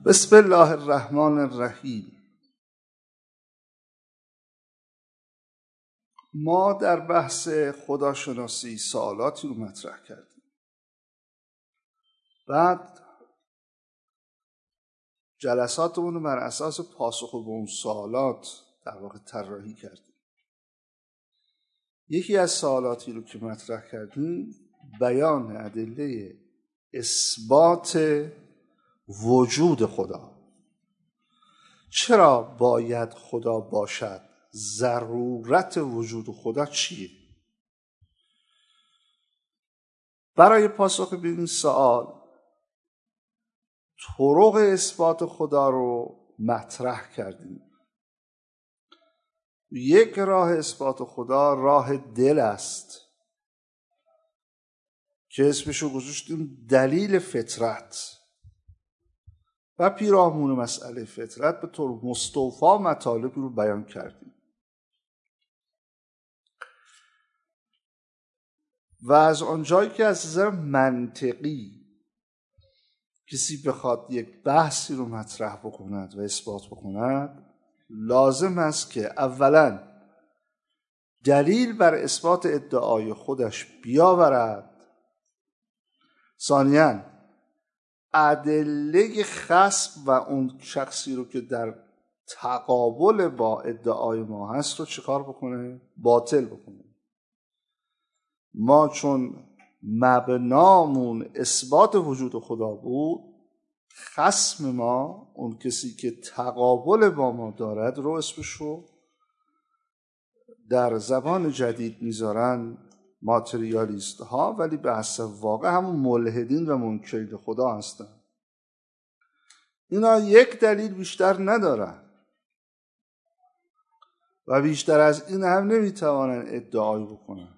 بسم الله الرحمن الرحیم. ما در بحث خداشناسی سوالاتی رو مطرح کردیم. بعد جلساتمون رو بر اساس پاسخ به اون سوالات در واقع طراحی کردیم. یکی از سوالاتی رو که مطرح کردیم بیان ادله اثبات وجود خدا. چرا باید خدا باشد؟ ضرورت وجود خدا چیه؟ برای پاسخ به این سوال طرق اثبات خدا رو مطرح کردیم. یک راه اثبات خدا راه دل است که اسمشو گذاشتیم دلیل فطرت و پیرامون مسئله فطرت به طور مستوفی مطالبی رو بیان کردیم. و از آنجایی که از نظر منطقی کسی بخواد یک بحثی رو مطرح بکند و اثبات بکند، لازم است که اولا دلیل بر اثبات ادعای خودش بیاورد، ثانیاً ادله خصم و اون شخصی رو که در تقابل با ادعای ما هست رو چیکار بکنه؟ باطل بکنه. ما چون مبنامون اثبات وجود خدا بود، خصم ما اون کسی که تقابل با ما دارد رو اسمشو در زبان جدید میذارن ماتریالیست ها، ولی به حسب واقع همون ملحدین و منکرین خدا هستن. اینا یک دلیل بیشتر ندارن و بیشتر از این هم نمیتوانن ادعای بکنن.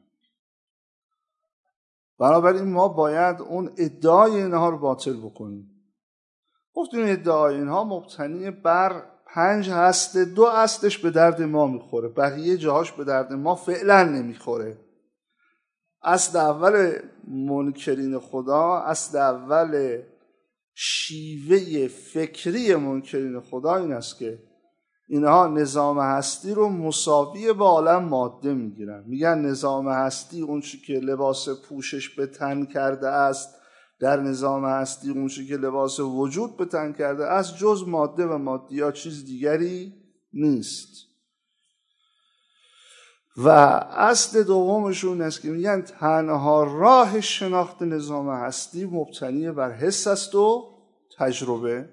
بنابراین ما باید اون ادعای اینها رو باطل بکنیم. گفتیم ادعای اینها مبتنی بر 5 اصل، 2 اصلش به درد ما میخوره، بقیه جاهاش به درد ما فعلا نمیخوره. اصل اول منکرین خدا، اصل اول شیوه فکری منکرین خدا این است که اینها نظام هستی رو مساوی با عالم ماده میگیرن. میگن نظام هستی اون چی که لباس پوشش به تن کرده است، در نظام هستی اون چی که لباس وجود به تن کرده است جز ماده و مادیات چیز دیگری نیست. و اصل دومشون است که میگن تنها راه شناخت نظام هستی مبتنی بر حس است و تجربه.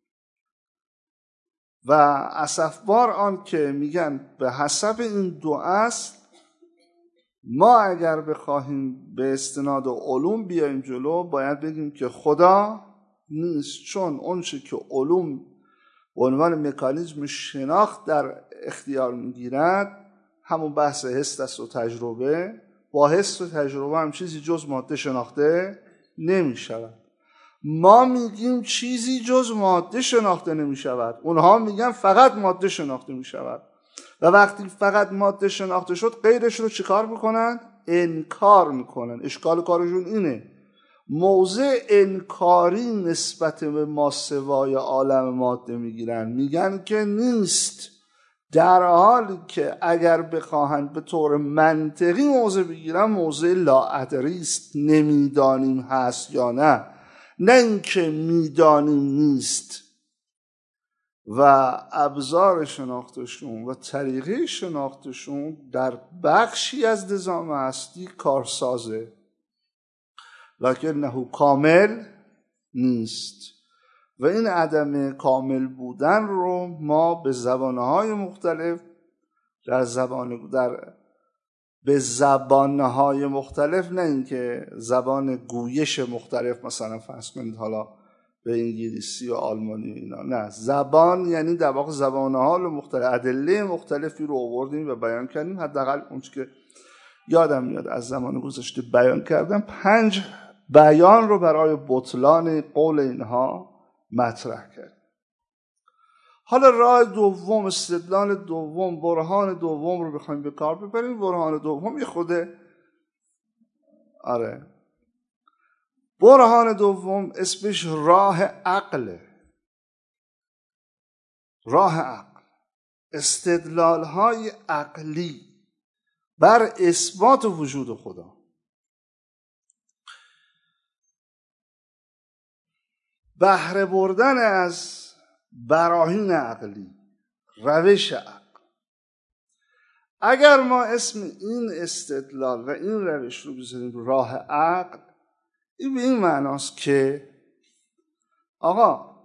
و اسفبار آن که میگن به حسب این 2 اصل ما اگر بخواهیم به استناد علوم بیایم جلو باید بگیم که خدا نیست، چون اون چه که علوم به عنوان مکانیزم شناخت در اختیار میگیرد همون بحث حس است و تجربه. با حس و تجربه هم چیزی جز ماده شناخته نمی شود. ما میگیم چیزی جز ماده شناخته نمی شود، اونها میگن فقط ماده شناخته می شود. و وقتی فقط ماده شناخته شد غیرش رو چیکار میکنن؟ انکار میکنن. اشکال کارشون اینه، موضع انکاری نسبت به ماسوای عالم ماده میگیرن، میگن که نیست، در حالی که اگر بخواهند به طور منطقی موضع بگیرن موضع لاادری است، نمیدانیم هست یا نه اینکه میدانیم نیست. و ابزار شناختشون و طریقه شناختشون در بخشی از نظام هستی کارسازه، لکنه کامل نیست. و این عدم کامل بودن رو ما به زبانهای مختلف به زبانهای مختلف، نه اینکه زبان گویش مختلف مثلا فرض کنید حالا به انگلیسی و آلمانی و اینا، نه، زبان یعنی در واقع زبانهای مختلف، ادله مختلفی رو آوردیم و بیان کردیم. حداقل اون که یادم میاد از زمان گذشته بیان کردم 5 بیان رو برای بطلان قول اینها مطرح کرد. حالا راه دوم، استدلال دوم، برهان دوم رو بخوایم به کار ببریم. برهان دوم برهان دوم اسمش راه عقله. راه عقل، استدلال‌های عقلی بر اثبات وجود خدا. بهره بردن از براهین عقلی، روش عقل. اگر ما اسم این استدلال و این روش رو بذاریم راه عقل، این به این معناست که آقا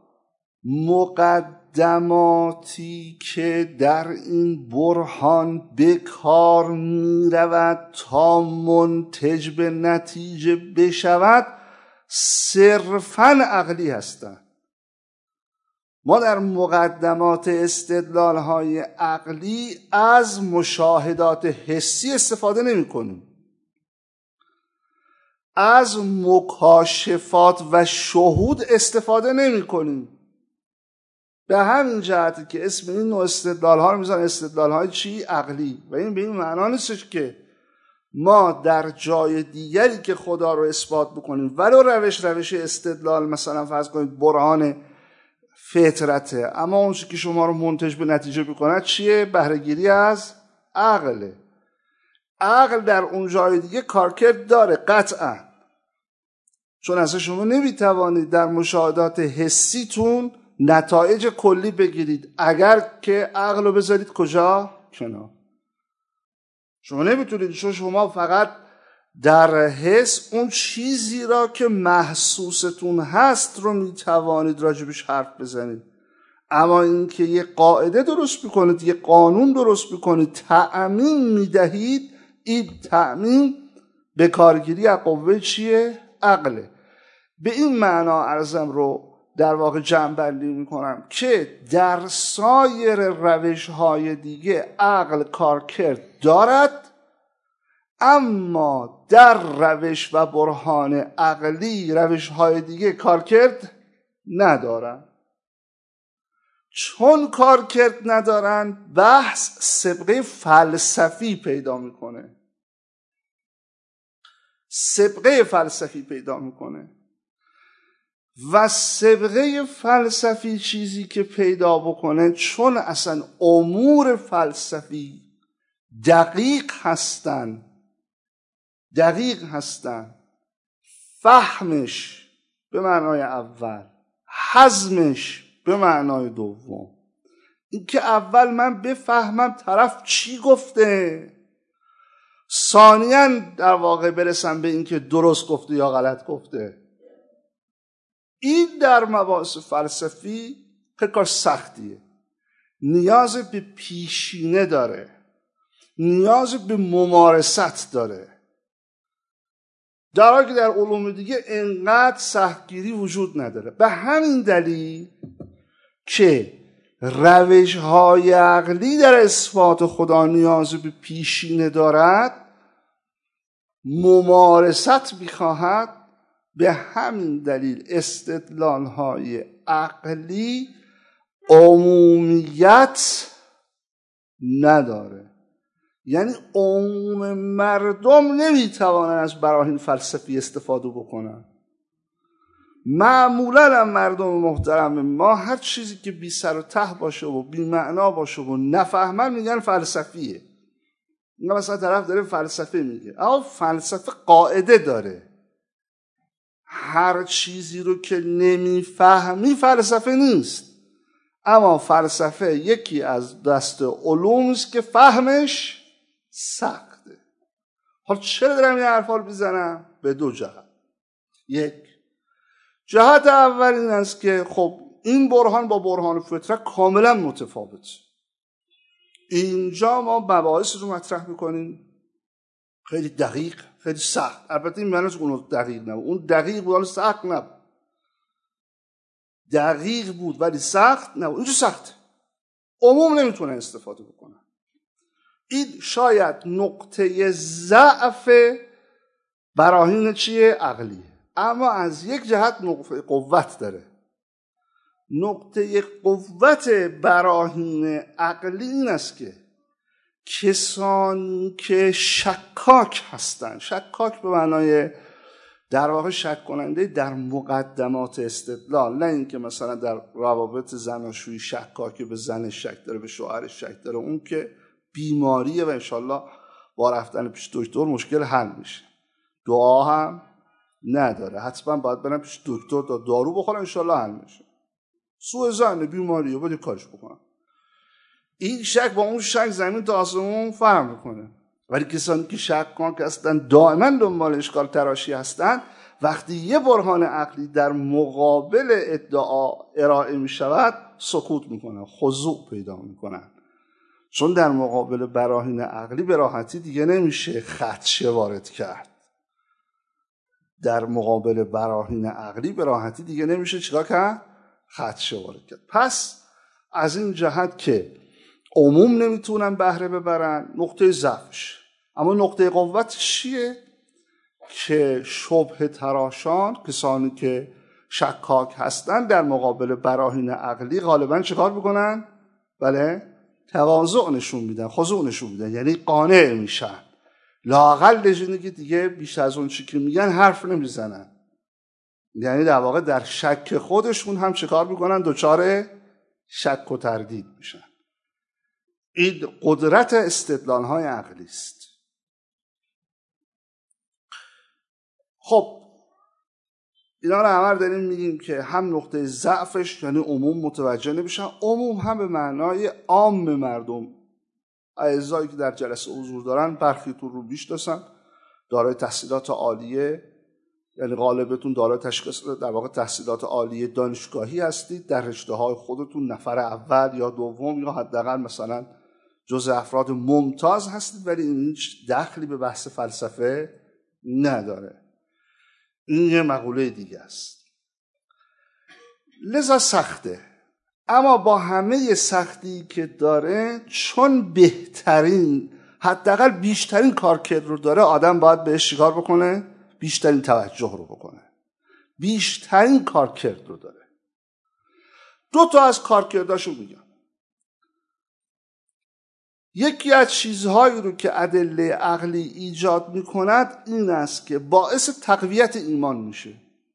مقدماتی که در این برهان به کار می رود تا منتج به نتیجه بشود صرفاً عقلی هستند. ما در مقدمات استدلال‌های عقلی از مشاهدات حسی استفاده نمی کنیم، از مکاشفات و شهود استفاده نمی کنیم. به همین جهتی که اسم این نوع استدلال‌ها رو میذارن استدلال‌های چی؟ عقلی. و این به این معنا نیستش که ما در جای دیگری که خدا رو اثبات بکنیم ولو روش استدلال مثلا فرض کنید برهان فطرته، اما اون چیزی که شما رو منتج به نتیجه بکنه چیه؟ بهره‌گیری از عقله. عقل در اون جای دیگه کارکرد داره قطعا، چون اصلا شما نمیتوانید در مشاهدات حسیتون نتایج کلی بگیرید اگر که عقل رو بذارید کجا؟ کنار. شما نمیتونید، چون شما فقط در حس اون چیزی را که محسوستون هست رو میتوانید راجبش حرف بزنید، اما این که یه قاعده درست بکنید، یه قانون درست بکنید، تأمین میدهید، این تأمین به کارگیری از قوه چیه؟ عقله. به این معنا عرضم رو در واقع جمع‌بندی میکنم که در سایر روش‌های دیگه عقل کارکرد دارد، اما در روش و برهان عقلی روش‌های دیگه کارکرد ندارن. چون کارکرد ندارن بحث سابقه فلسفی پیدا میکنه، سابقه فلسفی پیدا میکنه و سابقه فلسفی چیزی که پیدا بکنه، چون اصلا امور فلسفی دقیق هستن، فهمش به معنای اول، هضمش به معنای دوم. این که اول من بفهمم طرف چی گفته، ثانیاً در واقع برسم به این که درست گفته یا غلط گفته. این در مباحث فلسفی کار سختیه، نیاز به پیشینه داره، نیاز به ممارست داره، در حالی که در علوم دیگه انقدر سختگیری وجود نداره. به همین دلیل که روش‌های عقلی در اثبات خدا نیاز به پیشینه دارد، ممارست می‌خواهد، به همین دلیل استدلال‌های عقلی عمومیت نداره. یعنی عموم مردم نمیتوانند از براهین فلسفی استفاده بکنن. معمولا مردم محترم ما هر چیزی که بی سر و ته باشه و بی معنا باشه و نفهمن میگن فلسفیه. اینا مثلا طرف داره فلسفه میگه، اما فلسفه قاعده داره، هر چیزی رو که نمیفهمی فلسفه نیست. اما فلسفه یکی از دست علوم است که فهمش سخته. حالا چرا دارم این حرفا رو بزنم؟ به دو جهت. یک جهت اول این است که خب این برهان با برهان فطرت کاملا متفاوت. اینجا ما مباحث رو مطرح میکنیم خیلی دقیق، خیلی سخت. البته این معنیش اون دقیق نبود، اون دقیق بود، سخت نبود. دقیق بود ولی سخت نبود. اینجا سخته، عموم نمیتونه استفاده بکنه. این شاید نقطه ضعف براهین چیه؟ عقلیه. اما از یک جهت نقطه قوت داره. نقطه قوت براهین عقلی این است که کسانی که شکاک هستن، شکاک به معنای در واقع شک کننده در مقدمات استدلال، نه اینکه مثلا در روابط زناشویی شکاکه به زنش شک داره، به شوهرش شک داره. اون که بیماریه و انشالله با رفتن پیش دکتر مشکل حل میشه. دعا هم نداره، حتما باید برن پیش دکتر تا دارو بخورن انشالله حل میشه. سوء ظن بیماریه، باید کارش بکنن. این شک با اون شک زمین تا آسمون فرق میکنه. ولی کسانی که شک کنن که اصلا دائما دنبال اشکال تراشی هستن، وقتی یه برهان عقلی در مقابل ادعا ارائه می شود سکوت میکنن، خضوع پیدا میکنن. چون در مقابل براهین عقلی به راحتی دیگه نمیشه خدشه وارد کرد. در مقابل براهین عقلی به راحتی دیگه نمیشه چیکار کرد؟ خدشه وارد کرد. پس از این جهت که عموم نمیتونن بهره ببرن، نقطه ضعفش. اما نقطه قوتش چیه؟ که شبهه تراشان، کسانی که شکاک هستن، در مقابل براهین عقلی غالبا چیکار میکنن؟ بله، تواضع نشون میدن، خضوع نشون میدن، یعنی قانع میشن. لااقل اینه که دیگه بیشتر از اون چی که میگن حرف نمیزنن. یعنی در واقع در شک خودشون هم چیکار میکنن؟ دچار شک و تردید میشن. این قدرت استدلال‌های عقلی است. خب اینا رو همه داریم میگیم که هم نقطه ضعفش یعنی عموم متوجه نمیشن، عموم هم به معنای عام مردم، اعضایی که در جلسه حضور دارن، برخیتون رو بیشناسن، دارای تحصیلات عالیه، یعنی غالبتون دارای در واقع تحصیلات عالیه دانشگاهی هستید، در رشته‌های خودتون نفر اول یا دوم یا حداقل مثلا جزء افراد ممتاز هستید، ولی این هیچ دخلی به بحث فلسفه نداره. این یه مقوله دیگه است. لذا سخته، اما با همه سختی که داره، چون بهترین حداقل بیشترین کارکرد رو داره، آدم باید بهش چیکار بکنه؟ بیشترین توجه رو بکنه. بیشترین کارکرد رو داره. 2 تا از کارکرداشو میگم. یکی از چیزهایی رو که ادله عقلی ایجاد میکند این است که باعث تقویت ایمان میشه.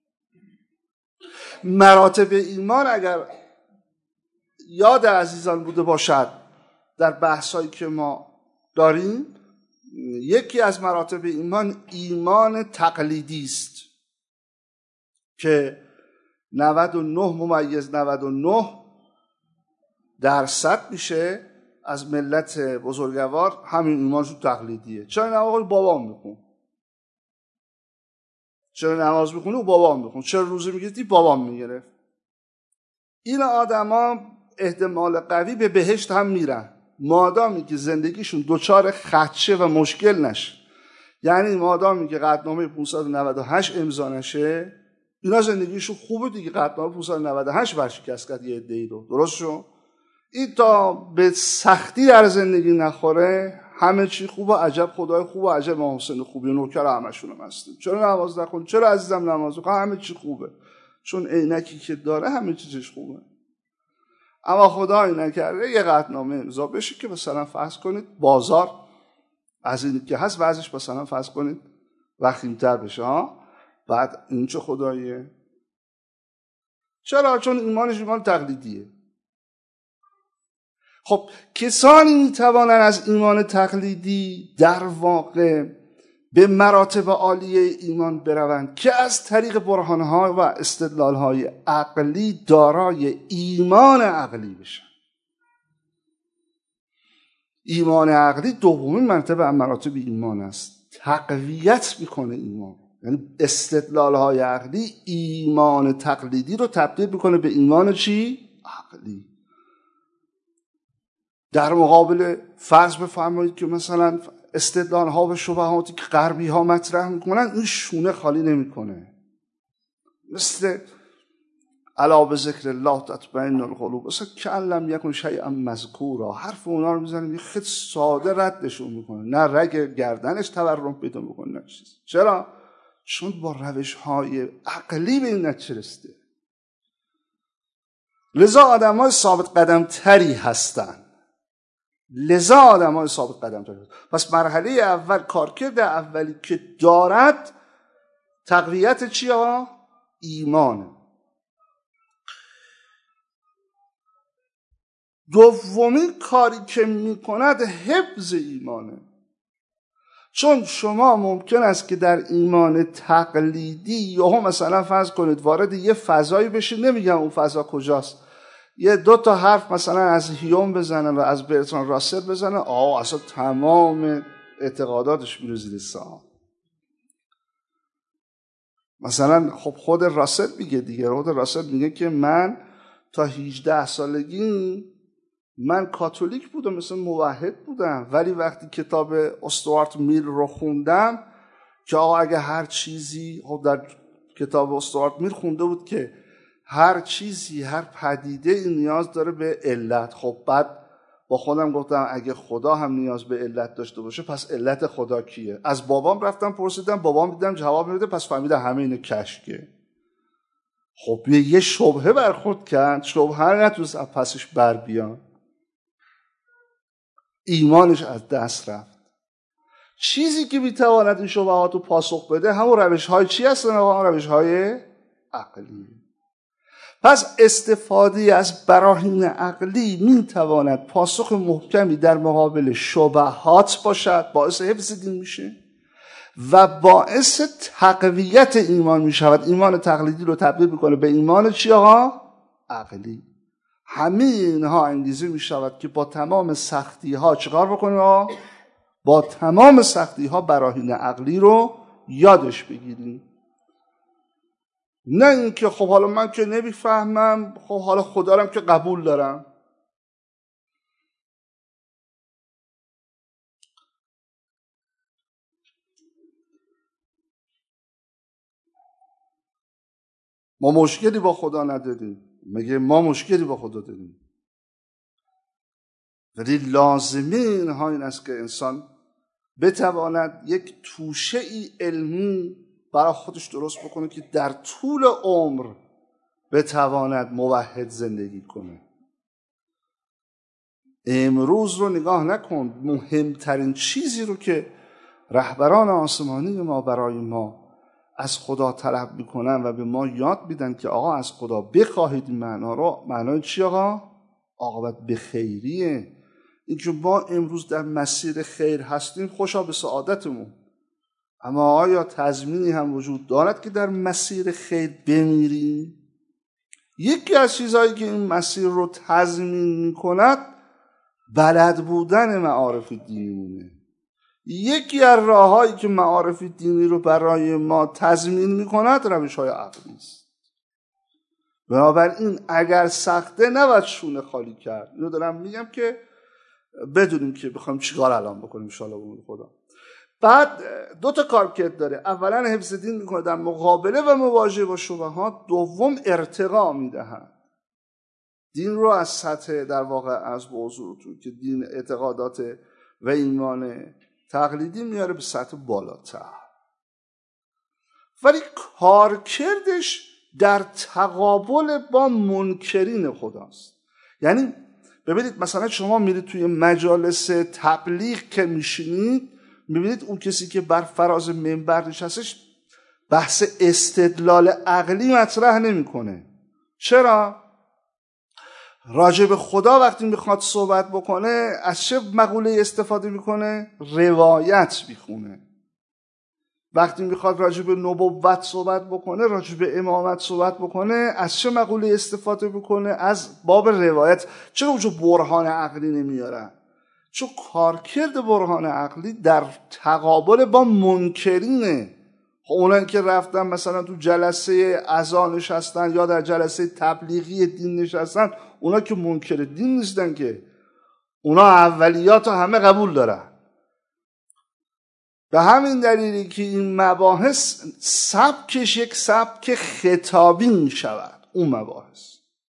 مراتب ایمان اگر یاد عزیزان بوده باشد در بحثایی که ما داریم، یکی از مراتب ایمان ایمان تقلیدی است که 99.99% میشه از ملت بزرگوار همین ایمانشون تقلیدیه. چرا نماز بابام میخون؟ چرا نماز میخونه؟ بابام میخون. چرا روزه میگرفتی؟ بابام میگرفت. این آدما احتمال قوی به بهشت هم میرن مادامی که زندگیشون دچار خدشه و مشکل نشه. یعنی مادامی که قطعنامه 598 امضا نشه، اینا زندگیشون خوبه دیگه. قطعنامه 598 ورشکست کرد یه عده‌ای رو، درست شد؟ این تا به سختی در زندگی نخوره همه چی خوبه، عجب خدای خوبه، عجب محسن خوبی، نوکر همشون هم هستیم. چرا نماز نخونی؟ چرا عزیزم نماز بخون؟ همه چی خوبه، چون عینکی که داره همه چیزش خوبه. اما خدای نکرده یه قطعنامه امضا بشه که مثلا فرض کنید بازار از این که هست وضعش مثلا فرض کنید وخیم‌تر بشه ها، بعد این چه خداییه؟ چرا؟ چون ایمانش ایمان تقلیدیه. خب کسانی میتوانند از ایمان تقلیدی در واقع به مراتب عالیه ایمان بروند که از طریق برهانها و استدلالهای عقلی دارای ایمان عقلی بشن. ایمان عقلی دومین مرتبه از مراتب ایمان است. تقویت میکنه ایمان، یعنی استدلالهای عقلی ایمان تقلیدی رو تبدیل میکنه به ایمان چی؟ عقلی. در مقابل فرض بفرمایید که مثلا استدلال ها و شبهاتی که غربی ها مطرح میکنن این شونه خالی نمیکنه. مثل الا بذکر الله تطمئن القلوب، مثلا کلم یکن شیئا مذکورا، حرف اونا رو میزنه خیلی ساده ردشون میکنه، نه رگ گردنش تورم پیدا میکنه نه چیز. چرا؟ چون با روش های عقلی به این نتیجه رسیده. لذا آدم های ثابت قدم تری هستن. پس مرحله اول، کارکرد اولی که دارد تقویت چی ها؟ ایمانه. دومین کاری که میکند حفظ ایمانه. چون شما ممکن است که در ایمان تقلیدی یا مثلا فرض کنید وارد یه فضایی بشید، نمیگم اون فضا کجاست، یه 2 حرف مثلا از هیوم بزنن و از برتراند راسل بزنن، اصلا تمام اعتقاداتش میره زیر سوال. مثلا خب خود راسل میگه دیگه، خود راسل میگه که من تا 18 سالگی من کاتولیک بودم، مثلا موحد بودم، ولی وقتی کتاب استوارت میل رو خوندم که اگه هر چیزی، خب در کتاب استوارت میل خونده بود که هر چیزی، هر پدیده این نیاز داره به علت. خب بعد با خودم گفتم اگه خدا هم نیاز به علت داشته باشه پس علت خدا کیه؟ از بابام رفتم پرسیدم، بابام دیدم جواب نمیده، پس فهمیدم همه اینو کشکه. خب یه شبهه برخورد کرد، شبهه نتونست پسش بر بیان، ایمانش از دست رفت. چیزی که میتواند این شبهات رو پاسخ بده همون روش‌های چی هستن؟ همون روش‌های عقلی. پس استفاده از براهین عقلی میتواند پاسخ محکمی در مقابل شبهات باشد، باعث حفظ دین میشه و باعث تقویت ایمان میشود. ایمان تقلیدی رو تبدیل میکنه به ایمان چی آقا؟ عقلی. همه اینها انگیزه میشود که با تمام سختی ها چیکار بکنیم آقا؟ با تمام سختی ها براهین عقلی رو یادش بگیریم. نه اینکه خب حالا من که نمیفهمم، خب حالا خدا رو که قبول دارم. ما مشکلی با خدا نداریم، میگه ما مشکلی با خدا داریم، ولی لازمه اینها این است که انسان بتواند یک توشه ای علمی برای خودش درست بکنه که در طول عمر بتواند موحد زندگی کنه. امروز رو نگاه نکن، مهمترین چیزی رو که رهبران آسمانی ما برای ما از خدا طلب میکنن و به ما یاد میدن که آقا از خدا بخواهید، معنا رو، معنای چی آقا؟ عاقبت به خیریه. اینکه ما امروز در مسیر خیر هستیم خوشا به سعادتمون، اما آیا تضمینی هم وجود دارد که در مسیر خیر بمیریم؟ یکی از چیزهایی که این مسیر رو تضمین میکند بلد بودن معارف دینیمونه. یکی از راههایی که معارف دینی رو برای ما تضمین میکند روش‌های عقلی است. بنابراین اگر سخته نباید شونه خالی کرد. اینو دارم میگم که بدونیم که بخوایم چیکار الان بکنیم ان شاءالله به خدا. بعد 2 کارکرد داره. اولا حفظ دین میکنه در مقابله و مواجهه با شبهات. دوم ارتقا میدهد. دین رو از سطح در واقع از حضورتون که دین اعتقادات و ایمان تقلیدی میاره به سطح بالاتر، ولی کارکردش در تقابل با منکرین خداست. یعنی ببینید مثلا شما میرید توی مجالس تبلیغ که میشینید، میبینید اون کسی که بر فراز منبر نشستش بحث استدلال عقلی مطرح نمیکنه. چرا؟ راجع به خدا وقتی میخواد صحبت بکنه از چه مقوله استفاده میکنه؟ روایت میخونه. وقتی میخواد راجع به نبوت صحبت بکنه، راجع به امامت صحبت بکنه، از چه مقوله استفاده بکنه؟ از باب روایت. چرا اونجا برهان عقلی نمیارن؟ چون کارکرد برهان عقلی در تقابل با منکرینه. اونایی که رفتن مثلا تو جلسه اذان نشستن یا در جلسه تبلیغی دین نشستن، اونا که منکر دین نیستن، که اونا اولیات رو همه قبول دارن. به همین دلیلی که این مباحث سبکش یک سبک خطابی می شود اون مباحث،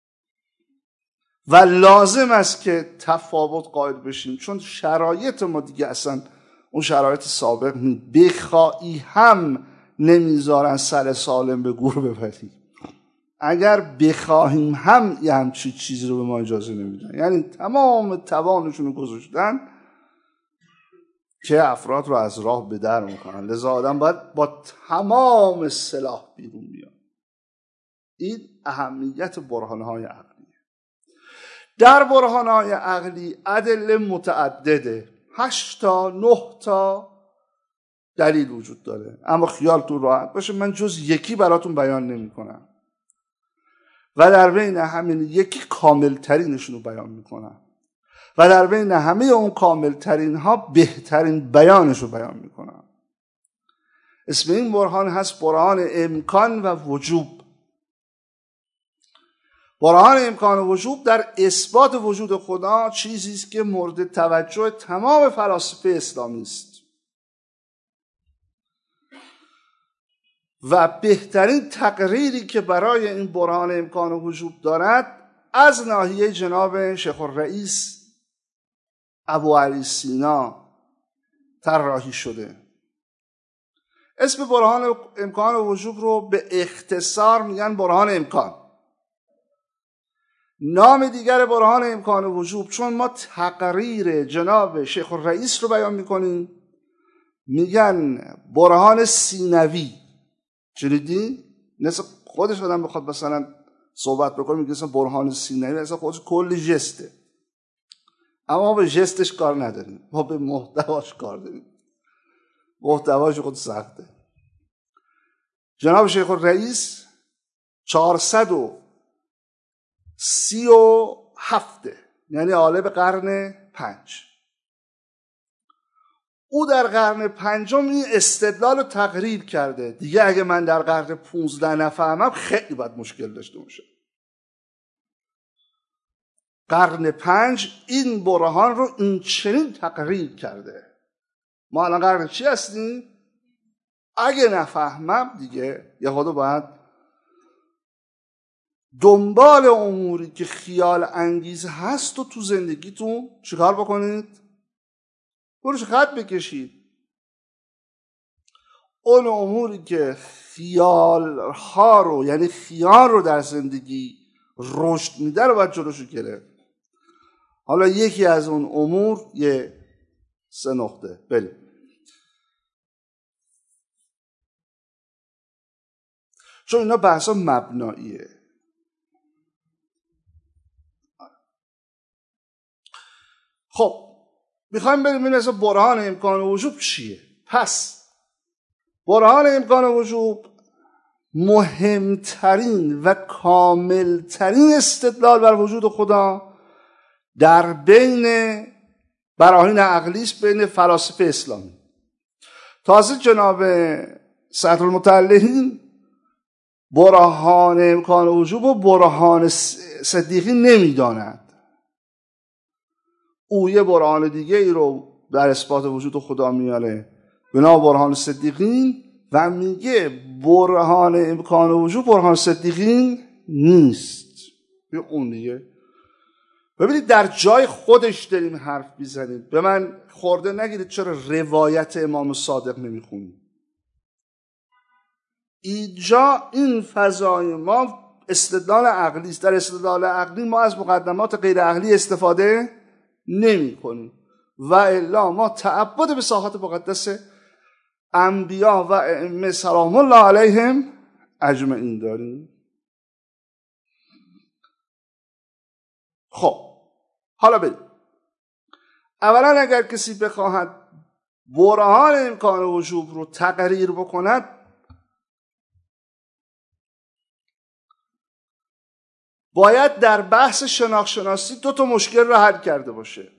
و لازم است که تفاوت قائل بشیم، چون شرایط ما دیگه اصلا اون شرایط سابق بخواهی هم نمیذارن سر سالم به گور ببریم. اگر بخواهیم هم یه همچین چیزی رو به ما اجازه نمیدن. یعنی تمام توانشون رو گذاشتن که افراد رو از راه به در میکنن. لذا آدم باید با تمام سلاح بیرون بیاد. این اهمیت برهانهای عقلی. در برهانهای عقلی ادله متعدده، 8 تا 9 تا دلیل وجود داره، اما خیالتون راحت باشه من جز یکی براتون بیان نمی کنم و در بین همین یکی کامل ترینشون رو بیان میکنم و در بین همه اون کامل ترین ها بهترین بیانش رو بیان میکنم. اسم این برهان هست برهان امکان و وجوب. برهان امکان و وجوب در اثبات وجود خدا چیزی است که مورد توجه تمام فلاسفه اسلامی است و بهترین تقریری که برای این برهان امکان و وجوب دارد از ناحیه جناب شیخ الرئیس ابو علی سینا طراحی شده. اسم برهان امکان و وجوب رو به اختصار میگن برهان امکان. نام دیگر برهان امکان و وجوب، چون ما تقریر جناب شیخ الرئیس رو بیان میکنیم، میگن برهان سینوی. شنیدی؟ مثل خودش آدم بخواد مثلا صحبت بکنه میگه مثلا برهان سینوی، اصلا خودش کلی ژسته، اما ما به ژستش کار نداریم، ما به محتواش کار داریم. محتواش خود سخته. جناب شیخ الرئیس 437 یعنی عالم قرن 5. او در قرن 5 این استدلال رو تقریر کرده. دیگه اگه من در قرن 15 نفهمم خیلی باید مشکل داشته باشه. قرن 5 این برهان رو این چنین تقریر کرده. ما الان قرن چی هستیم؟ اگه نفهمم دیگه یه خود باید دنبال اموری که خیال انگیز هست و تو زندگیتون چیکار بکنید؟ برش خط بکشید. اون اموری که خیال ها رو یعنی خیال رو در زندگی رشد میده رو باید جلوشو گرفت. حالا یکی از اون امور 3 نقطه بریم. چون اینا بحثا مبناییه. خب میخوایم بریم این مثلا برهان امکان وجوب چیه؟ پس برهان امکان وجوب مهمترین و کاملترین استدلال بر وجود خدا در بین براهین عقلی است، بین فلاسفه اسلامی. تازه جناب صدرالمطلعین برهان امکان وجوب و برهان صدیقی نمیداند. او یه برهان دیگه ای رو در اثبات وجود خدا میاره به نام برهان صدیقین و میگه برهان امکان وجود برهان صدیقین نیست. به اون دیگه ببینید در جای خودش داریم حرف میزنیم. به من خورده نگیرید چرا روایت امام صادق نمیخونیم. اینجا این فضای ما استدلال عقلی است. در استدلال عقلی ما از مقدمات غیر عقلی استفاده نمی کنیم و الا ما تعبد به ساحات مقدس انبیا و ائمه سلام الله علیهم اجمعین داریم. خب حالا بریم. اولا اگر کسی بخواهد برهان امکان وجوب رو تقریر بکند باید در بحث شناخت-شناسی 2 مشکل رو حل کرده باشه.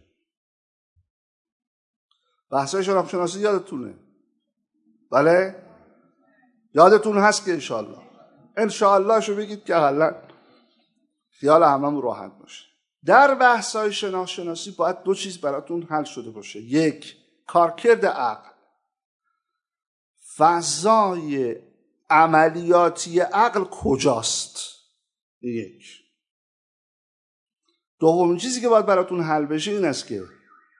بحث شناخت-شناسی یادتونه؟ بله؟ یادتون هست که انشاءالله شو بگید که حالا خیال هممون راحت باشه. در بحث‌های شناخت-شناسی باید 2 چیز براتون حل شده باشه. 1 کارکرد عقل، فضای عملیاتی عقل کجاست؟ 1. دومین چیزی که باید براتون حل بشه این است که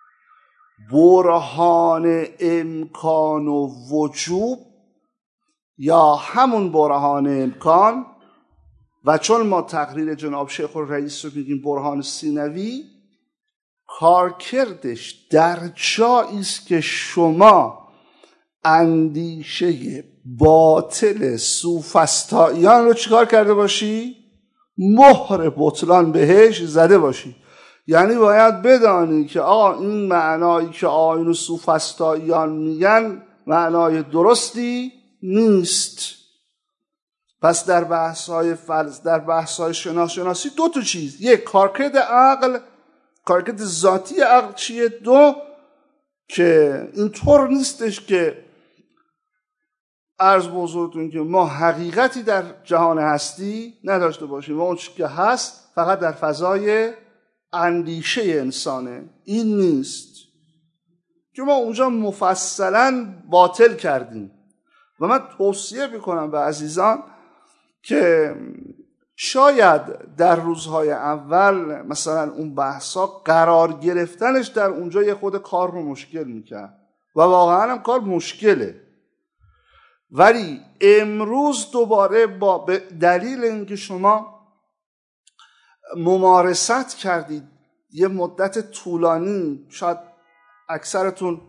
برهان امکان و وجوب یا همون برهان امکان و چون ما تقریر جناب شیخ الرئیس رو میگیم برهان سینوی کارکردش در جایی است که شما اندیشه باطل سوفسطائیان رو چیکار کرده باشی؟ مهر بطلان بهش زده باشی. یعنی باید بدانی که آقا این معنایی که آیین سوفسطائیان میگن معنای درستی نیست. پس در بحث‌های در بحث‌های شناسی دو تا چیز، یک کارکرد عقل، کارکرد ذاتی عقل چیه، دو که اینطور نیستش که عرض به حضورتون که ما حقیقتی در جهان هستی نداشته باشیم و اون چیزی که هست فقط در فضای اندیشه انسانه. این نیست که ما اونجا مفصلا باطل کردیم. و من توصیه میکنم به عزیزان که شاید در روزهای اول مثلا اون بحثا قرار گرفتنش در اونجا یه خود کار رو مشکل میکرد و واقعا هم کار مشکله، ولی امروز دوباره به دلیل اینکه شما ممارست کردید یه مدت طولانی، شاید اکثرتون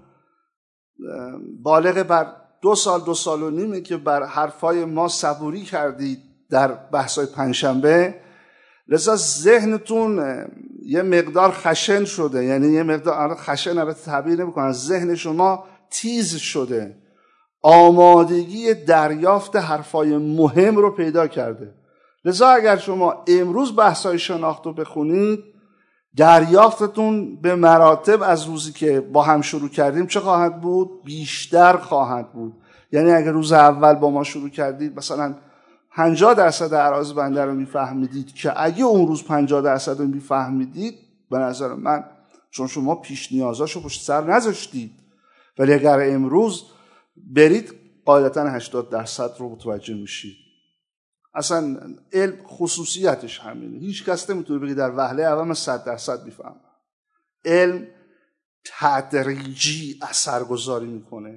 بالغ بر 2 سال 2 سال و نیمه که بر حرفای ما صبوری کردید در بحثای پنجشنبه، لذا ذهنتون یه مقدار خشن شده. یعنی یه مقدار خشن البته تعبیر نمی‌کنم، ذهن شما تیز شده، آمادگی دریافت حرفای مهم رو پیدا کرده. لذا اگر شما امروز بحثای شناخت رو بخونید، دریافتتون به مراتب از روزی که با هم شروع کردیم چه خواهد بود؟ بیشتر خواهد بود. یعنی اگر روز اول با ما شروع کردید مثلا 50% اعراض بنده رو میفهمیدید، که اگه اون روز 50% رو میفهمیدید به نظر من چون شما پیش نیازاشو پشت سر نذاشتید، ولی اگر امروز برید قاعدتا 80% رو متوجه میشید. اصلا علم خصوصیتش همینه، هیچ کس نمیتونه بگه در وهله اول من 100% میفهمم. علم تدریجی اثرگذاری میکنه.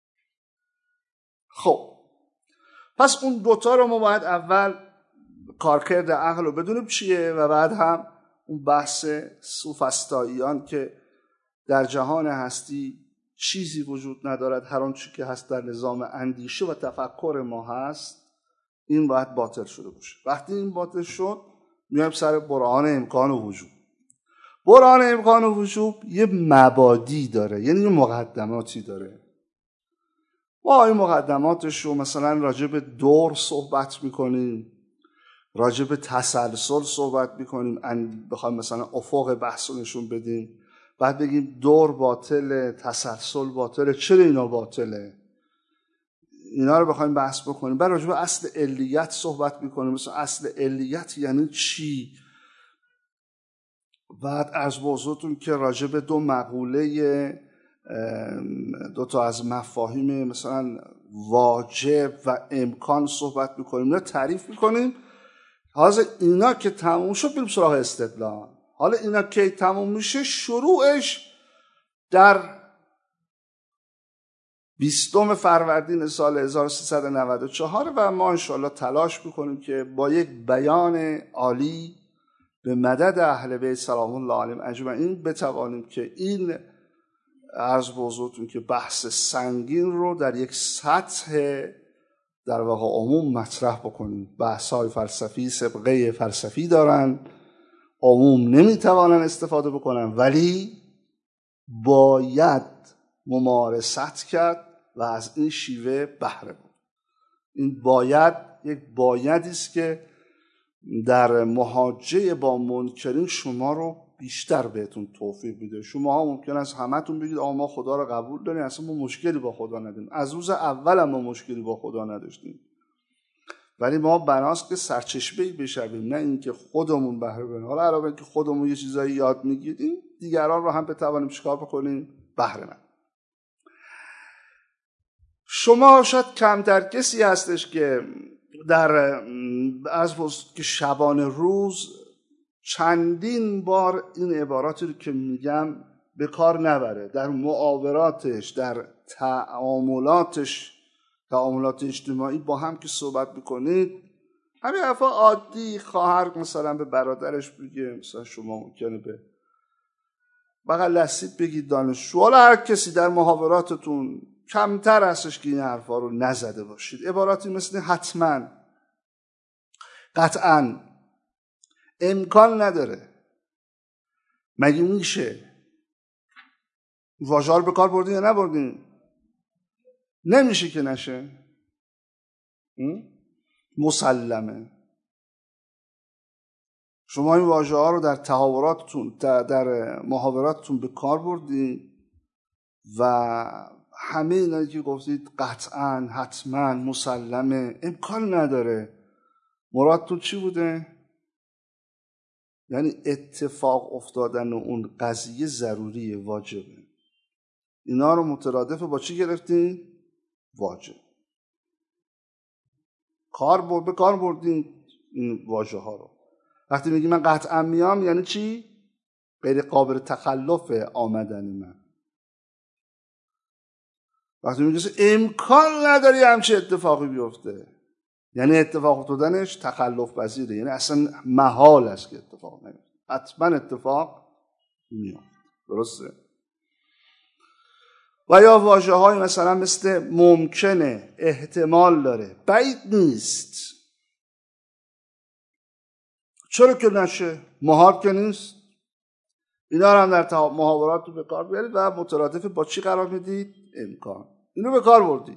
خب پس اون دوتا رو ما باید اول کارکرد عقل رو بدونیم چیه و بعد هم اون بحث سوفسطائیان که در جهان هستی چیزی وجود ندارد، هر آنچه که هست در نظام اندیشه و تفکر ما هست، این باید باطل شده باشه. وقتی این باطل شد میایم سر برهان امکان و وجوب. برهان امکان و وجوب یه مبادی داره، یعنی یه مقدماتی داره. ما این مقدماتش رو مثلا راجع به دور صحبت میکنیم، راجع به تسلسل صحبت میکنیم، بخوایم مثلا افق بحث رو نشون بدیم، بعد بگیم دور باطله، تسلسل باطله، چرا اینا باطله، اینا رو بخوایم بحث بکنیم. بعد راجع به اصل علیت صحبت میکنیم، مثلا اصل علیت یعنی چی. بعد از موضوعتون که راجع به 2 مقوله 2 تا از مفاهیم مثلا واجب و امکان صحبت میکنیم، اینا تعریف میکنیم. حالا اینا که تموم شد بریم سراغ استدلال. حالا اینا که تموم میشه شروعش در 20 فروردین سال 1394 و ما انشاءالله تلاش میکنیم که با یک بیان عالی به مدد اهل بیت سلام الله علیهم اجمعین بتوانیم که این عرض به حضورتون که بحث سنگین رو در یک سطح در واقع عموم مطرح بکنیم. بحث‌های فلسفی سابقه فلسفی دارن، عموم نمیتوانن استفاده بکنن، ولی باید ممارست کرد و از این شیوه بهره برد. این باید یک بایدی است که در محاجه با منکرین شما رو بیشتر بهتون توفیق میده. شما ها ممکن است همتون بگید آقا ما خدا رو قبول داریم، اصلا ما مشکلی با خدا نداریم. از روز اول هم ما مشکلی با خدا نداشتیم، ولی ما بناست که سرچشمه‌ای بشویم، نه اینکه خودمون بهره ببریم. حالا علاوه اینکه خودمون یه چیزایی یاد میگیریم، دیگران رو هم بتوانیم چیکار بکنیم؟ بهره ببریم. شما شاید کمتر کسی هستش که در که شبانه روز چندین بار این عباراتی رو که میگم به کار نبره، در معاوراتش، در تعاملات اجتماعی با هم که صحبت میکنید، همین حرفا عادی، خواهر مثلا به برادرش بگه، مثلا شما ممکنه به بغل دستید بگید دانشجو. حالا هر کسی در محاوراتتون کمتر هستش که این حرفا رو نزده باشید. عباراتی مثل حتما، قطعا، امکان نداره، مگه میشه، واژه رو به کار بردین یا نبردین؟ نمیشه که نشه. مسلمه. شما این واژه ها رو در تحاوراتتون، در محاوراتتون به کار بردین و همه اینایی که گفتید قطعا، حتما، مسلمه، امکان نداره، مرادتون چی بوده؟ یعنی اتفاق افتادن و اون قضیه ضروریه، واجبه. اینا رو مترادف با چی گرفتین؟ واجب. به کار بردین این واژه ها رو. وقتی میگی من قطعا میام یعنی چی؟ غیر قابل تخلف آمدن من. وقتی میگی امکان نداری همچه اتفاقی بیفته یعنی اتفاق افتادنش تخلف پذیره، یعنی اصلا محال است که اتفاق نیفته، حتما اتفاق میاد. درسته؟ و یا واژه های مثلا مثل ممکنه، احتمال داره، بعید نیست. چرا که نشه؟ محال که نیست. اینا رو هم در محاورات رو به کار بیارید و مترادف با چی قرار میدید؟ امکان. اینو به کار بردید.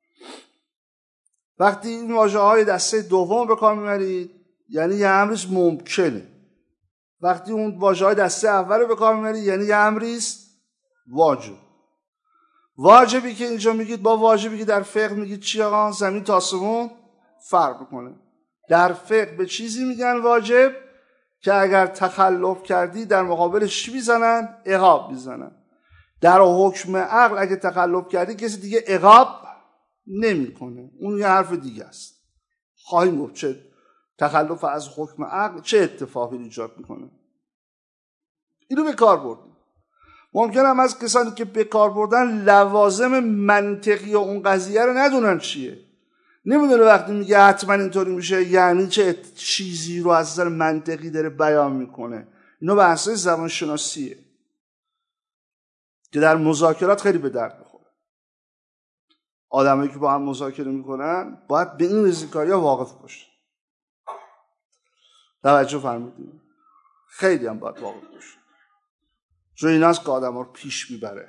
وقتی این واژه های دسته دوم به کار میبرید یعنی یه امرش ممکنه. وقتی اون واژه های دسته اول رو به کار میبرید یعنی یه امریست واجب. واجبی که اینجا میگید با واجبی که در فقه میگید چی آقا؟ زمین تا آسمون فرق میکنه. در فقه به چیزی میگن واجب که اگر تخلف کردی در مقابلش چی میزنن؟ عقاب میزنن. در حکم عقل اگه تخلف کردی کسی دیگه عقاب نمیکنه. اون یه حرف دیگه است. خواهیم گفت چه تخلف از حکم عقل چه اتفاقی ایجاد میکنه. اینو به کار بردیم. ممکنه هم از کسانی که به کار بردن لوازم منطقی اون قضیه رو ندونن چیه. نمیدونه وقتی میگه حتما اینطوری میشه یعنی چه چیزی رو از نظر منطقی داره بیان میکنه. اینو به اساس زبان شناسیه که در مذاکرات خیلی به درد میخوره. آدمایی که با هم مذاکره میکنن باید به این ریزکاری‌ها واقف باشن. توجه فرمودید؟ خیلی هم باید واقف باشن. چون این هست که آدم رو پیش میبره.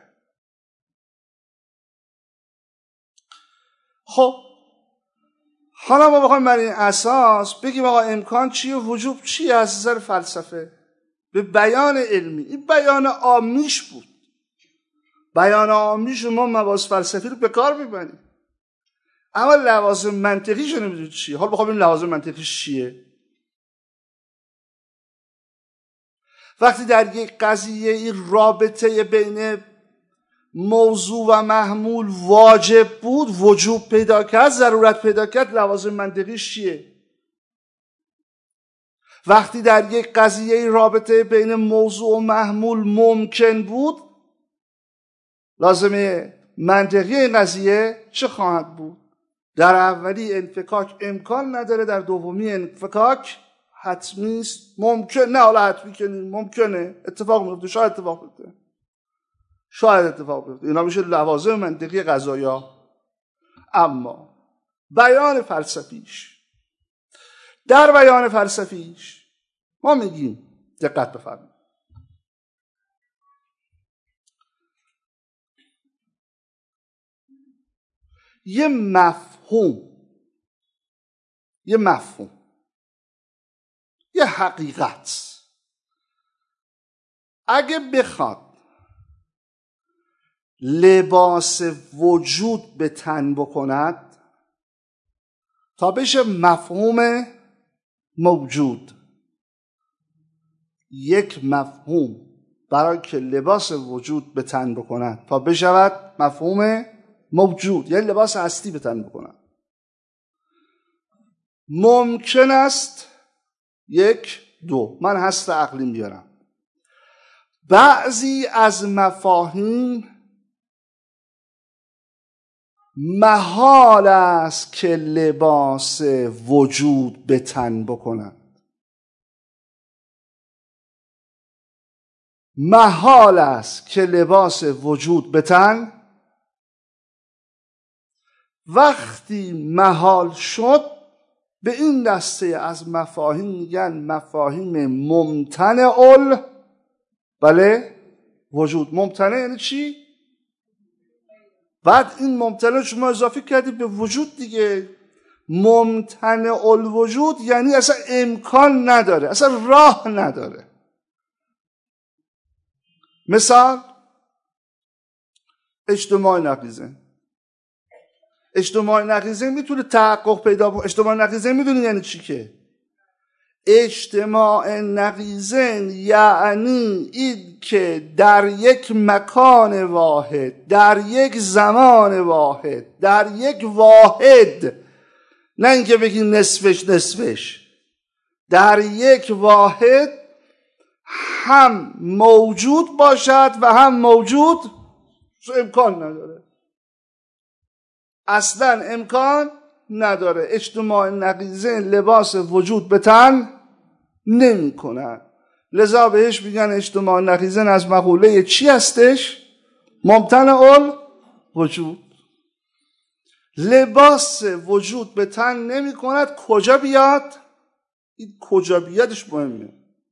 خب حالا ما بخوایم بر این اساس بگیم آقا امکان چیه، وجوب چیه از نظر فلسفه به بیان علمی. این بیان عامیش بود. بیان عامیش ما مباحث فلسفی رو به کار میبریم، اما لوازم منطقیش رو نمیدونید چیه. حالا بخوایم لوازم منطقیش چیه. وقتی در یک قضیه این رابطه بین موضوع و محمول واجب بود، وجوب پیدا کرد، ضرورت پیدا کرد، لوازم منطقیش چیه؟ وقتی در یک قضیه رابطه بین موضوع و محمول ممکن بود، لازمه منطقی این قضیه چه خواهد بود؟ در اولی انفکاک امکان نداره، در دومی انفکاک حتمی است. ممکن نه، حالا حتمی که ممکنه اتفاق میفته، شاید اتفاق بیفته، شاید اتفاق بیفته. اینا میشه لوازم منطقی قضایا. اما بیان فلسفیش، در بیان فلسفیش ما میگیم دقت بفرمایید، یه مفهوم، یه حقیقت اگه بخواد لباس وجود به تن بکند تا بشه مفهوم موجود، یک مفهوم برای که لباس وجود به تن بکند تا بشود مفهوم موجود، یعنی لباس هستی به تن بکند، ممکن است یک دو. من هست عقلی بیارم. بعضی از مفاهیم محال است که لباس وجود به تن بکنند. محال است که لباس وجود به تن وقتی محال شد به این دسته از مفاهیم میگن مفاهیم ممتنع بله وجود. ممتنع یعنی چی؟ بعد این ممتنع شما اضافه کردی به وجود دیگه. ممتنع الوجود یعنی اصلا امکان نداره، اصلا راه نداره. مثال اجتماع نقیضه. اجتماع نقیضه میتونه تحقق پیدا کنه. اجتماع نقیضه میدونی یعنی چی؟ که اجتماع نقیضه یعنی این که در یک مکان واحد، در یک زمان واحد، در یک واحد، نه اینکه بگی نصفش، در یک واحد هم موجود باشد و هم موجود امکان نداره، اصلا امکان نداره. اجتماع نقیضه لباس وجود به تن نمی کنن، لذا بهش میگن اجتماع نقیضه. از مقوله چی هستش؟ ممتنع الوجود. لباس وجود به تن نمی کند. کجا بیاد؟ این کجا بیادش مهمه.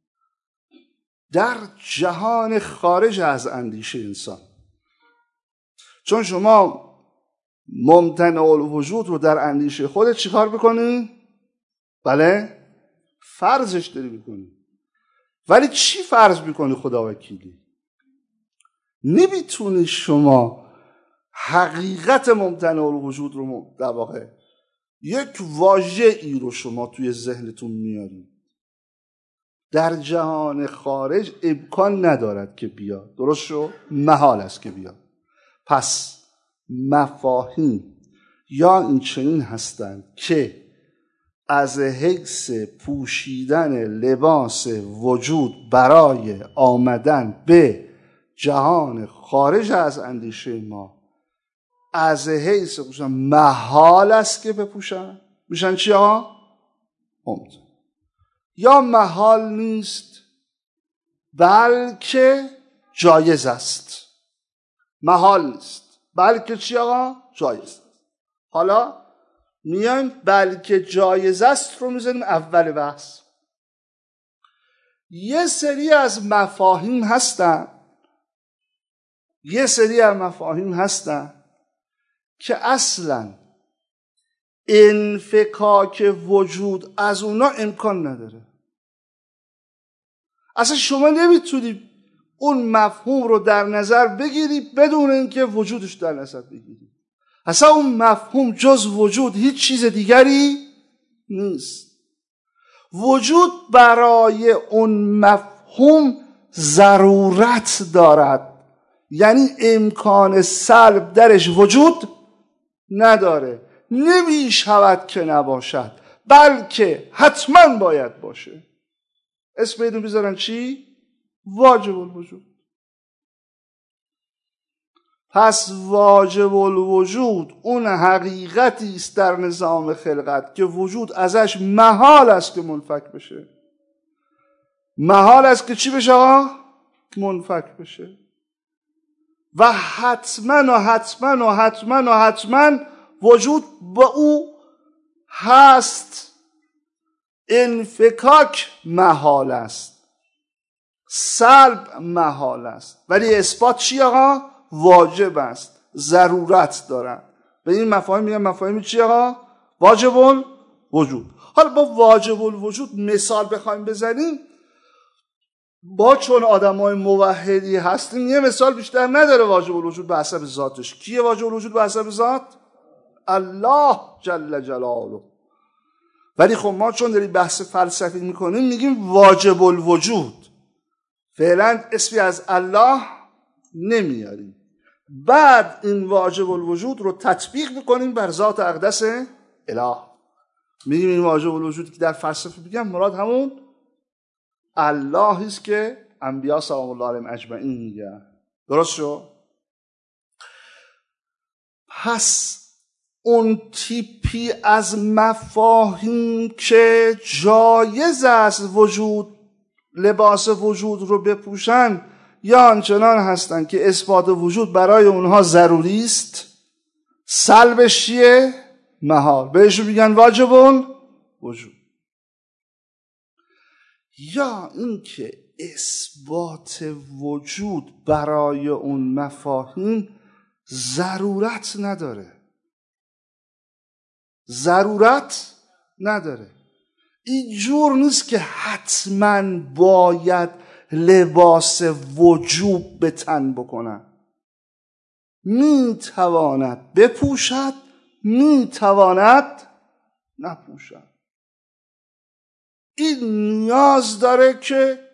در جهان خارج از اندیشه انسان. چون شما ممتنع الوجود رو در اندیشه خودت چیکار بکنی؟ بله فرضش داری میکنی. ولی چی فرض میکنی؟ خدا وکیلی نمیتونی شما حقیقت ممتنع الوجود رو در واقع یک واژه ای رو شما توی ذهنتون میاری. در جهان خارج امکان ندارد که بیاد. درست شو؟ محال است که بیاد. پس مفاهیم یا این چنین هستند که از حیث پوشیدن لباس وجود برای آمدن به جهان خارج از اندیشه ما از حیث محال است که بپوشن. میشن چی ها؟ یا محال نیست بلکه جایز است. محال نیست بلکه چی آقا؟ جایز است. حالا میایم بلکه جایز است رو میذاریم اول بحث. یه سری از مفاهیم هستن که اصلا انفکاک وجود از اونا امکان نداره. اصلا شما نمیتونی اون مفهوم رو در نظر بگیری بدون اینکه وجودش در نظر بگیری. اصلا اون مفهوم جز وجود هیچ چیز دیگری نیست. وجود برای اون مفهوم ضرورت دارد، یعنی امکان سلب درش وجود نداره. نمی شود که نباشد بلکه حتما باید باشه. اسم اینو بیذارن چی؟ واجب الوجود. پس واجب الوجود اون حقیقتی است در نظام خلقت که وجود ازش محال است که منفک بشه. محال است که چی بشه آقا؟ منفک بشه. و حتما وجود با او هست. انفکاک محال است، سلب محال است، ولی اثبات چی آقا؟ واجب است، ضرورت دارن. به این مفاهیم میگن مفاهیم چی آقا؟ واجب الوجود. حالا با واجب الوجود مثال بخوایم بزنیم، با چون آدمای موحدی هستیم یه مثال بیشتر نداره. واجب الوجود به حسب ذاتش. کیه واجب الوجود به حسب ذات؟ الله جل جلاله. ولی خب ما چون داریم بحث فلسفی میکنیم میگیم واجب الوجود، فعلا اسمی از الله نمیاریم. بعد این واجب الوجود رو تطبیق میکنیم بر ذات اقدس اله. میگیم این واجب الوجود که در فلسفه میگم مراد همون الله است که انبیا سلام الله علیهم اجمعین میگن. درست شو؟ پس اون تیپی از مفاهیم که جایز است وجود لباس وجود رو بپوشن یا آنچنان هستند که اثبات وجود برای اونها ضروری است، سلبش چیه؟ محال. بهشون میگن واجبون وجود. یا اینکه اثبات وجود برای اون مفاهیم ضرورت نداره. این جور نیست که حتما باید لباس وجوب به تن بکنن. میتواند بپوشد، میتواند نپوشد. این نیاز داره که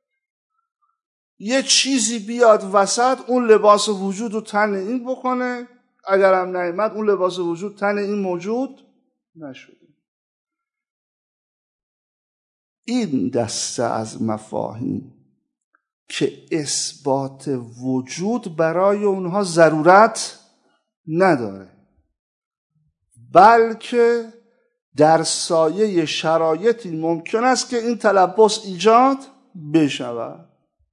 یه چیزی بیاد وسط، اون لباس وجود رو تن این بکنه، اگرم نیامد اون لباس وجود تن این موجود نشده. این دسته از مفاهیم که اثبات وجود برای اونها ضرورت نداره، بلکه در سایه شرایطی ممکن است که این تلبس ایجاد بشود،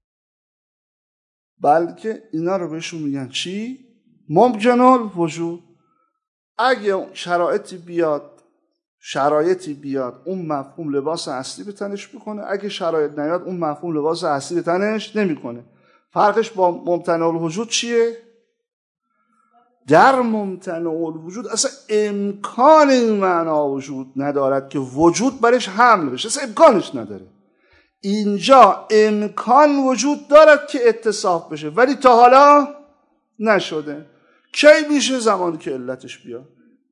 بلکه اینا رو بهشون میگن چی؟ ممکن الوجود. اگه شرایطی بیاد اون مفهوم لباس اصلی به تنش بکنه، اگه شرایط نیاد اون مفهوم لباس اصلی به تنش نمیکنه. فرقش با ممتنع الوجود چیه؟ در ممتنع الوجود اصلا امکان این معنا وجود ندارد که وجود برش حمل بشه، اصلا امکانش نداره. اینجا امکان وجود دارد که اتصاف بشه، ولی تا حالا نشده. کی میشه؟ زمانی که علتش بیاد.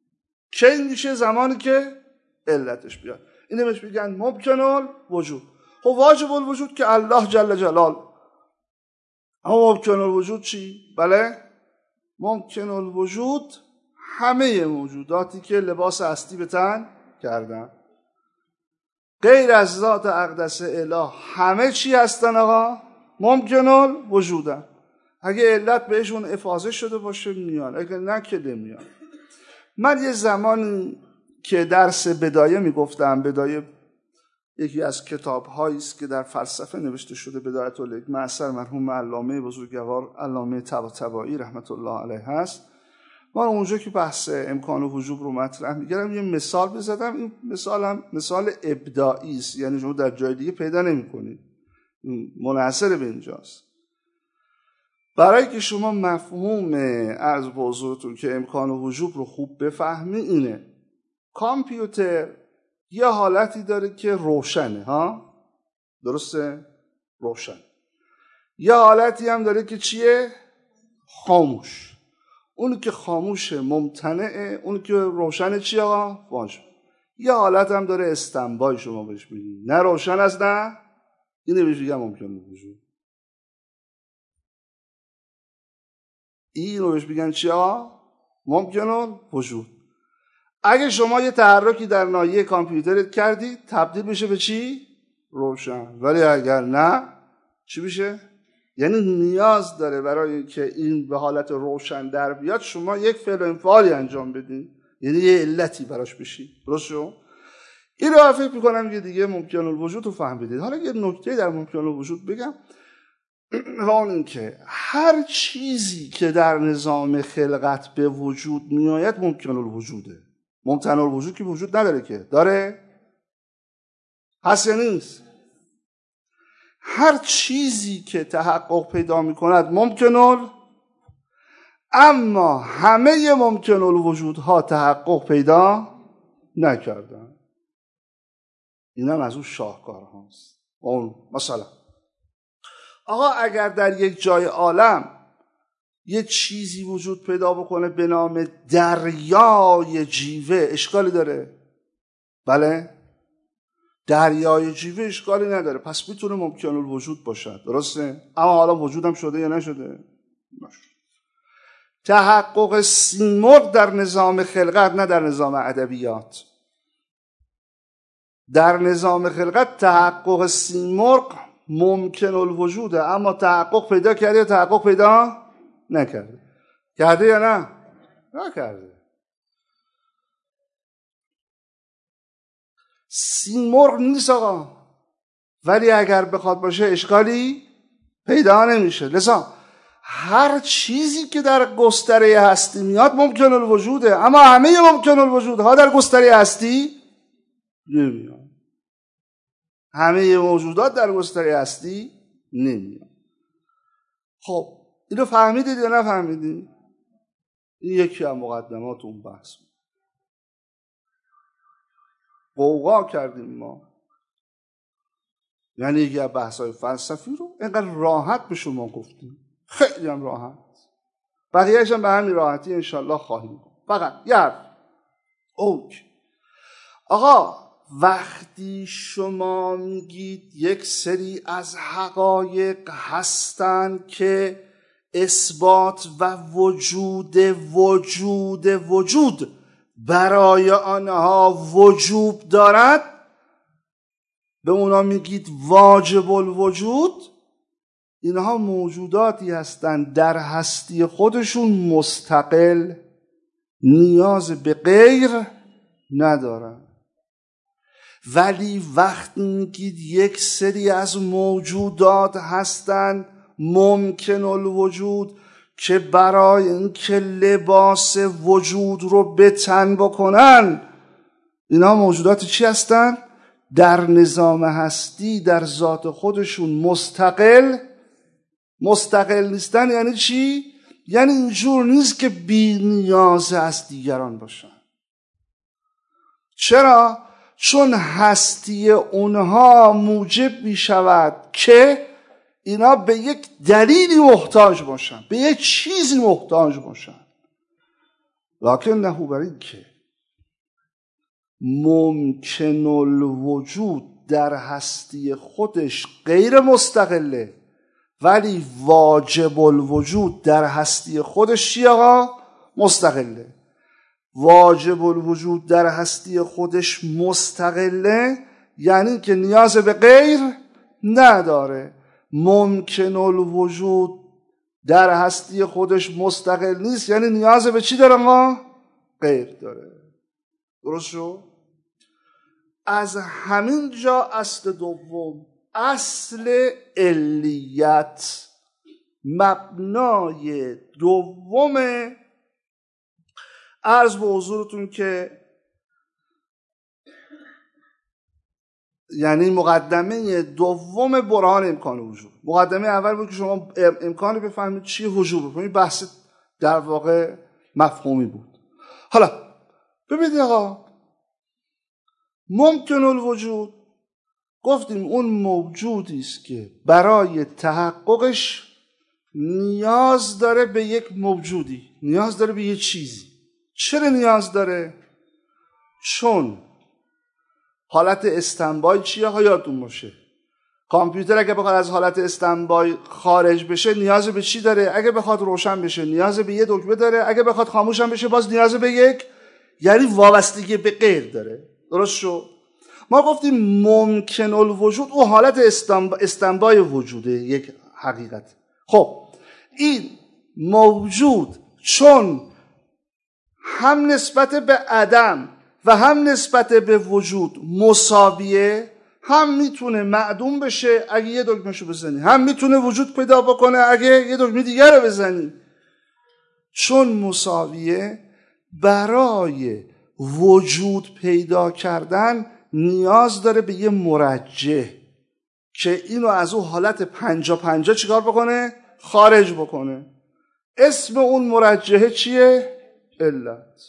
اینو بهش میگن ممکن الوجود. خب واجب الوجود که الله جل جلال. اما ممکن الوجود چی؟ بله، ممکن الوجود همه موجوداتی که لباس اصلی به تن کردن، غیر از ذات اقدس اله همه چی هستن آقا ممکن الوجودن. اگه علت بهشون افاضه شده باشه میان، اگه نه که نمیان. من یه زمانی که درس بدایه میگفتم، بدایه یکی از کتاب‌هایی است که در فلسفه نوشته شده، بدایت الحکمه اثر مرحوم علامه بزرگوار علامه طباطبایی رحمت الله علیه هست. من اونجا که بحث امکان وجوب رو مطرح می‌کردم یه مثال بزدم. این مثال ابداعی است، یعنی شما در جای دیگه پیدا نمی‌کنید، منحصر به اینجاست. برای که شما مفهوم عرض به حضورتون که امکان وجوب رو خوب بفهمی اینه: کامپیوتر یه حالتی داره که روشنه، ها درسته؟ روشن. یه حالتی هم داره که چیه؟ خاموش. اونی که خاموشه ممتنعه، اونی که روشنه چیه آقا؟ واجب. یه حالت هم داره استنبای، شما بهش میگی نه روشن است نه، اینه بهش میگم ممکن وجود. این رو بهش میگن چی آقا؟ ممکن وجود. اگه شما یه تحرکی در ناحیه کامپیوترت کردی تبدیل بشه به چی؟ روشن. ولی اگر نه چی بشه؟ یعنی نیاز داره برای که این به حالت روشن در بیاد شما یک فعل و انفعالی انجام بدین، یعنی یه علتی براش بشی. درست شو؟ این رو فکر می‌کنم یه دیگه ممکن الوجود رو فهمیدید. حالا یه نکته در ممکن الوجود بگم، و اون این که هر چیزی که در نظام خلقت به وجود میآید ممکن الوجوده. ممتنع الوجود که وجود نداره، که داره؟ هست یا نیست؟ هر چیزی که تحقق پیدا میکند ممکن اما همه ممکن الوجودها تحقق پیدا نکردن. این هم از اون شاهکار هاست. اون مثلا آقا اگر در یک جای عالم یه چیزی وجود پیدا بکنه به نام دریای جیوه، اشکالی داره؟ بله؟ دریای جیوه اشکالی نداره، پس میتونه ممکن الوجود باشد. درسته؟ اما حالا وجودم شده یا نشده؟ نشده. تحقق سیمرغ در نظام خلقت، نه در نظام ادبیات. در نظام خلقت تحقق سیمرغ ممکن الوجوده، اما تحقق پیدا کرده یا تحقق پیدا نکرده؟ کرده یا نه؟ نکرده. سیمرغ نیست آقا، ولی اگر بخواد باشه اشکالی پیدا نمیشه. لذا هر چیزی که در گستره هستی میاد ممکن الوجوده، اما همه ممکن الوجودها در گستره هستی نمیاد. همه موجودات در گستره هستی نمیاد. خب اینو فهمیدید یا نفهمیدید؟ این یکی از مقدمات اون بحث. قوقا کردیم ما، یعنی یکی از بحث‌های فلسفی رو اینقدر راحت به شما گفتیم، خیلی هم راحت، بقیه‌اش هم به همین راحتی انشالله خواهیم گفت. فقط آقا وقتی شما میگید یک سری از حقایق هستند که اثبات و وجود برای آنها وجوب دارد، به اونا میگید واجب الوجود. اینها موجوداتی هستند در هستی خودشون مستقل، نیاز به غیر ندارن. ولی وقتی میگید یک سری از موجودات هستند ممکن الوجود که برای اینکه لباس وجود رو به تن بکنن، اینا موجودات چی هستن؟ در نظام هستی در ذات خودشون مستقل نیستن. یعنی چی؟ یعنی اینجور نیست که بی نیاز از دیگران باشن. چرا؟ چون هستی اونها موجب می شود که اینا به یک دلیلی محتاج باشن، به یک چیزی محتاج باشن. لکن نه بر این که ممکن الوجود در هستی خودش غیر مستقله، ولی واجب الوجود در هستی خودش چی آقا؟ مستقله. واجب الوجود در هستی خودش مستقله یعنی که نیاز به غیر نداره. ممکن الوجود در هستی خودش مستقل نیست یعنی نیاز به چی داره آقا؟ غیر داره. درست شد؟ از همین جا اصل دوم، اصل علیت، مبنای دوم عرض به حضورتون که یعنی مقدمه دوم برهان امکان وجود. مقدمه اول بود که شما امکانی بفهمید چیه وجود، بفهمید بحث در واقع مفهومی بود. حالا ببینید آقا، ممکن الوجود گفتیم اون موجودی است که برای تحققش نیاز داره به یک موجودی، نیاز داره به یک چیزی. چرا نیاز داره؟ چون حالت استندبای چیه ها یادتون باشه. کامپیوتر اگه بخواد از حالت استندبای خارج بشه نیاز به چی داره؟ اگه بخواد روشن بشه نیاز به یه دکمه داره، اگه بخواد خاموش هم بشه باز نیاز به یک، یعنی وابستگی به غیر داره. درست شد؟ ما گفتیم ممکن الوجود او حالت استندبای وجوده، یک حقیقت. خب این موجود چون هم نسبت به عدم و هم نسبت به وجود مساویه، هم میتونه معدوم بشه اگه یه دکمهشو بزنی، هم میتونه وجود پیدا بکنه اگه یه دکمه دیگر رو بزنی. چون مساویه، برای وجود پیدا کردن نیاز داره به یه مرجح که اینو از اون حالت 50-50 چیکار بکنه؟ خارج بکنه. اسم اون مرجحه چیه؟ علت.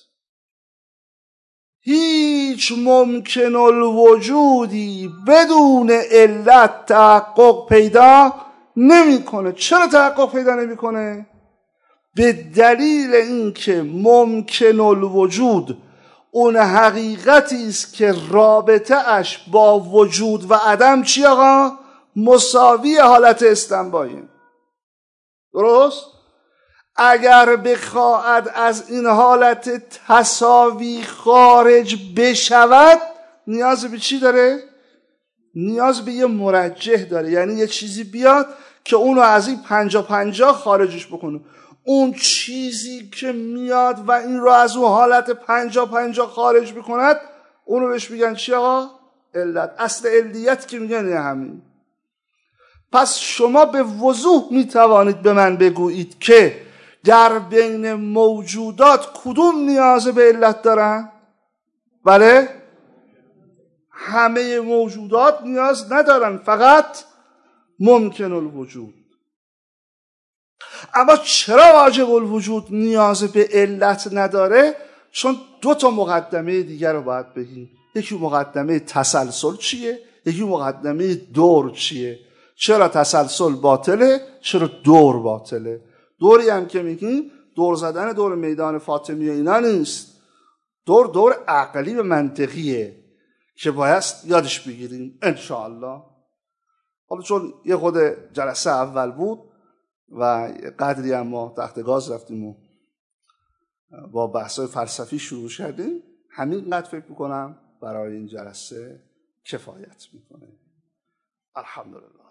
هیچ ممکن الوجودی بدون علت تحقق پیدا نمیکنه. چرا تحقق پیدا نمیکنه؟ به دلیل اینکه ممکن الوجود اون حقیقتی است که رابطه اش با وجود و عدم چی آقا؟ مساوی حالت استندبایی. درست؟ اگر بخواهد از این حالت تساوی خارج بشود نیاز به چی داره؟ نیاز به یه مرجح داره، یعنی یه چیزی بیاد که اونو از این 50-50 خارجش بکنه. اون چیزی که میاد و این رو از اون حالت 50-50 خارج میکند اونو بهش میگن چی آقا؟ علت. اصل علیت که میگن همین. پس شما به وضوح میتوانید به من بگویید که در بین موجودات کدوم نیاز به علت دارن؟ بله؟ همه موجودات نیاز ندارن، فقط ممکن الوجود. اما چرا واجب الوجود نیاز به علت نداره؟ چون دو تا مقدمه دیگر رو باید بگیم. یکی مقدمه تسلسل چیه؟ یکی مقدمه دور چیه؟ چرا تسلسل باطله؟ چرا دور باطله؟ دوری هم که میگیم دور زدن دور میدان فاطمی و اینا نیست. دور عقلی و منطقیه که باید یادش بگیریم انشاءالله. حالا چون یه خود جلسه اول بود و قدری هم ما تحت گاز رفتیم و با بحث‌های فلسفی شروع کردیم، همین قدر فکر میکنم برای این جلسه کفایت میکنه. الحمدلله.